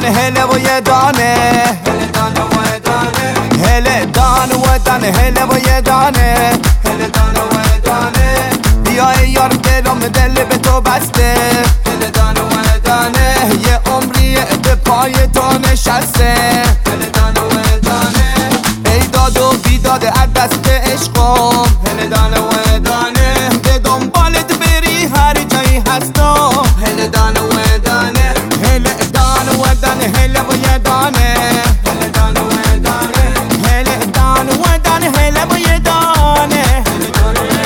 دانه هله و یه دانه هله دانه و دانه هله دانه و دانه هله و یه دانه هله دانه و دانه بیا ای یار دل به تو بسته هله دانه و دانه یه عمریه به پای تو نشسته هله دانه و دانه ای داد و بیداد از دست عشقم هله دانه و دانه به دنبالت بری هر جایی هستم هله دانه و دانه هله دانه و دانه هله و یه دانه هله دانه و دانه هله دانه و دانه هله و یه دانه هله دانه و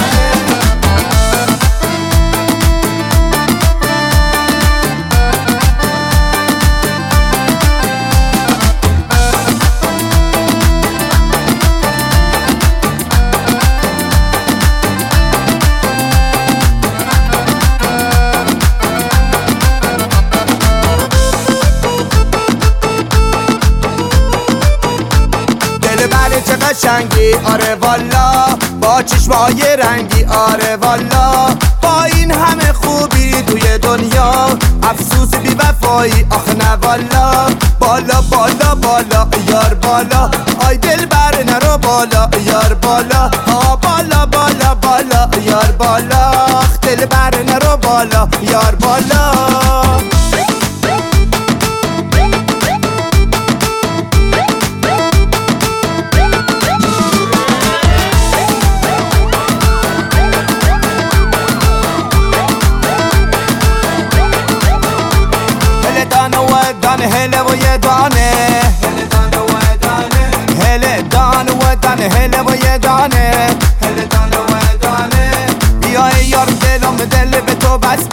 چه قشنگی آره والا با چشمای رنگی آره والا با این همه خوبی توی دنیا افسوس بی وفایی آخ نه والا بالا بالا بالا یار بالا آی دل بر نرو بالا یار بالا ها بالا بالا بالا یار بالا آخ دل بر نرو بالا یار بالا دانه هله و یه دانه هله دانه و دانه هله دانه و دانه هله و یه دانه هله دانه و دانه بیا ای یار دل به تو بسته